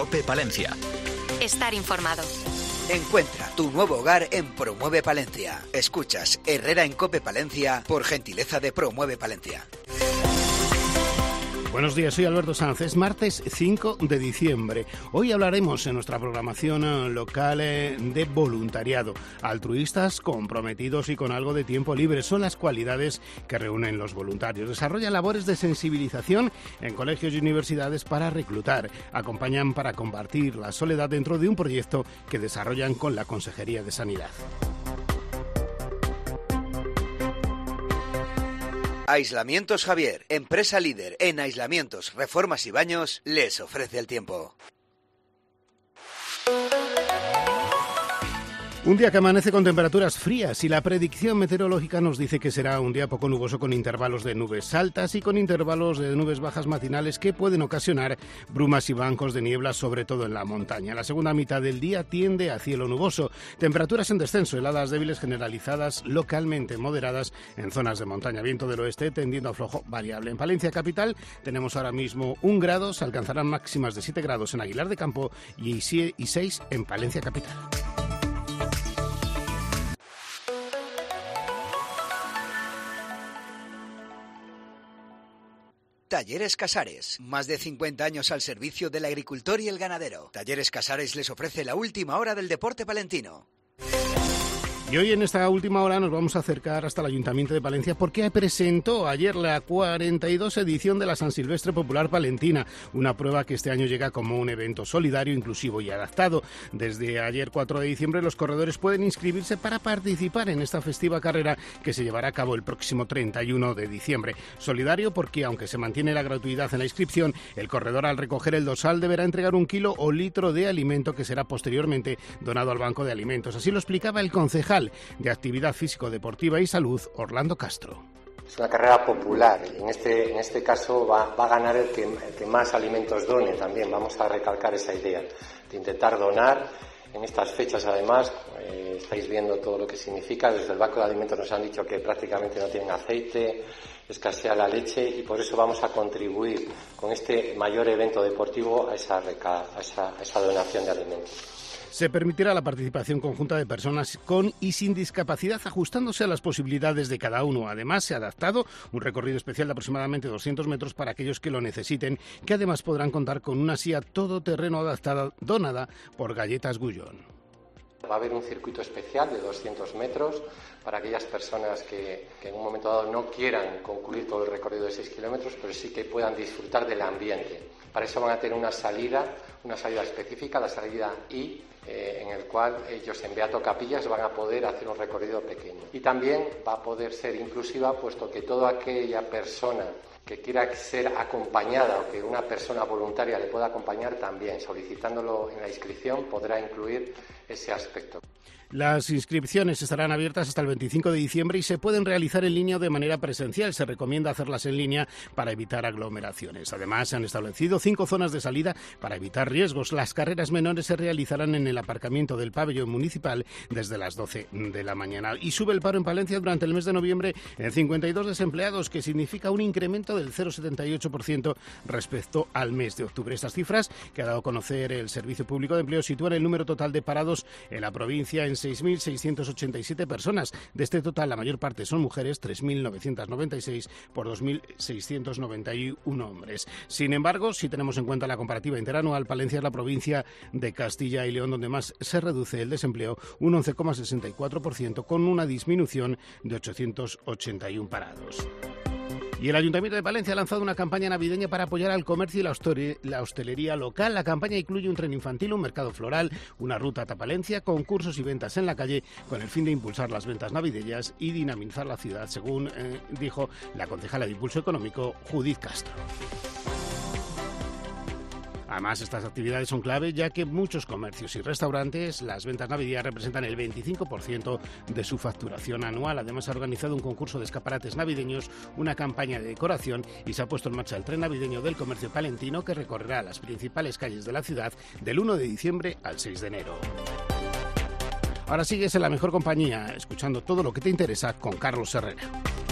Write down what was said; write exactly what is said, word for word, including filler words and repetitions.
COPE Palencia. Estar informado. Encuentra tu nuevo hogar en Promueve Palencia. Escuchas Herrera en COPE Palencia por gentileza de Promueve Palencia. Buenos días, soy Alberto Sanz. Es martes cinco de diciembre. Hoy hablaremos en nuestra programación local de voluntariado. Altruistas, comprometidos y con algo de tiempo libre son las cualidades que reúnen los voluntarios. Desarrollan labores de sensibilización en colegios y universidades para reclutar. Acompañan para combatir la soledad dentro de un proyecto que desarrollan con la Consejería de Sanidad. Aislamientos Javier, empresa líder en aislamientos, reformas y baños, les ofrece el tiempo. Un día que amanece con temperaturas frías y la predicción meteorológica nos dice que será un día poco nuboso con intervalos de nubes altas y con intervalos de nubes bajas matinales que pueden ocasionar brumas y bancos de niebla, sobre todo en la montaña. La segunda mitad del día tiende a cielo nuboso. Temperaturas en descenso, heladas débiles generalizadas, localmente moderadas en zonas de montaña. Viento del oeste tendiendo a flojo variable. En Palencia capital tenemos ahora mismo un grado, se alcanzarán máximas de siete grados en Aguilar de Campo y seis en Palencia capital. Talleres Casares, más de cincuenta años al servicio del agricultor y el ganadero. Talleres Casares les ofrece la última hora del deporte palentino. Y hoy en esta última hora nos vamos a acercar hasta el Ayuntamiento de Palencia porque presentó ayer la cuarenta y dos edición de la San Silvestre Popular Palentina, una prueba que este año llega como un evento solidario, inclusivo y adaptado. Desde ayer cuatro de diciembre los corredores pueden inscribirse para participar en esta festiva carrera que se llevará a cabo el próximo treinta y uno de diciembre. Solidario porque aunque se mantiene la gratuidad en la inscripción, el corredor al recoger el dorsal deberá entregar un kilo o litro de alimento que será posteriormente donado al Banco de Alimentos. Así lo explicaba el concejal de Actividad Físico-Deportiva y Salud, Orlando Castro. Es una carrera popular y en este, en este caso va, va a ganar el que, el que más alimentos done también. Vamos a recalcar esa idea de intentar donar. En estas fechas, además, eh, estáis viendo todo lo que significa. Desde el Banco de Alimentos nos han dicho que prácticamente no tienen aceite, escasea la leche y por eso vamos a contribuir con este mayor evento deportivo a esa, reca, a esa, a esa donación de alimentos. Se permitirá la participación conjunta de personas con y sin discapacidad, ajustándose a las posibilidades de cada uno. Además, se ha adaptado un recorrido especial de aproximadamente doscientos metros para aquellos que lo necesiten, que además podrán contar con una silla todoterreno adaptada donada por Galletas Gullón. Va a haber un circuito especial de doscientos metros para aquellas personas que, que en un momento dado no quieran concluir todo el recorrido de seis kilómetros, pero sí que puedan disfrutar del ambiente. Para eso van a tener una salida, una salida específica, la salida I, eh, en el cual ellos en Beato Capillas van a poder hacer un recorrido pequeño. Y también va a poder ser inclusiva, puesto que toda aquella persona que quiera ser acompañada o que una persona voluntaria le pueda acompañar también, solicitándolo en la inscripción, podrá incluir ese aspecto. Las inscripciones estarán abiertas hasta el veinticinco de diciembre y se pueden realizar en línea o de manera presencial. Se recomienda hacerlas en línea para evitar aglomeraciones. Además, se han establecido cinco zonas de salida para evitar riesgos. Las carreras menores se realizarán en el aparcamiento del pabellón municipal desde las doce de la mañana. Y sube el paro en Palencia durante el mes de noviembre en cincuenta y dos desempleados, que significa un incremento del cero coma setenta y ocho por ciento respecto al mes de octubre. Estas cifras que ha dado a conocer el Servicio Público de Empleo sitúan el número total de parados en la provincia en seis mil seiscientas ochenta y siete personas. De este total, la mayor parte son mujeres, tres mil novecientas noventa y seis por dos mil seiscientos noventa y uno hombres. Sin embargo, si tenemos en cuenta la comparativa interanual, Palencia es la provincia de Castilla y León donde más se reduce el desempleo, un once coma sesenta y cuatro por ciento, con una disminución de ochocientos ochenta y uno parados. Y el Ayuntamiento de Palencia ha lanzado una campaña navideña para apoyar al comercio y la hostelería local. La campaña incluye un tren infantil, un mercado floral, una ruta a Palencia, concursos y ventas en la calle, con el fin de impulsar las ventas navideñas y dinamizar la ciudad, según eh, dijo la concejala de Impulso Económico, Judith Castro. Además, estas actividades son clave ya que muchos comercios y restaurantes, las ventas navideñas representan el veinticinco por ciento de su facturación anual. Además, ha organizado un concurso de escaparates navideños, una campaña de decoración y se ha puesto en marcha el tren navideño del comercio palentino que recorrerá las principales calles de la ciudad del uno de diciembre al seis de enero. Ahora sigues en la mejor compañía, escuchando todo lo que te interesa con Carlos Herrera.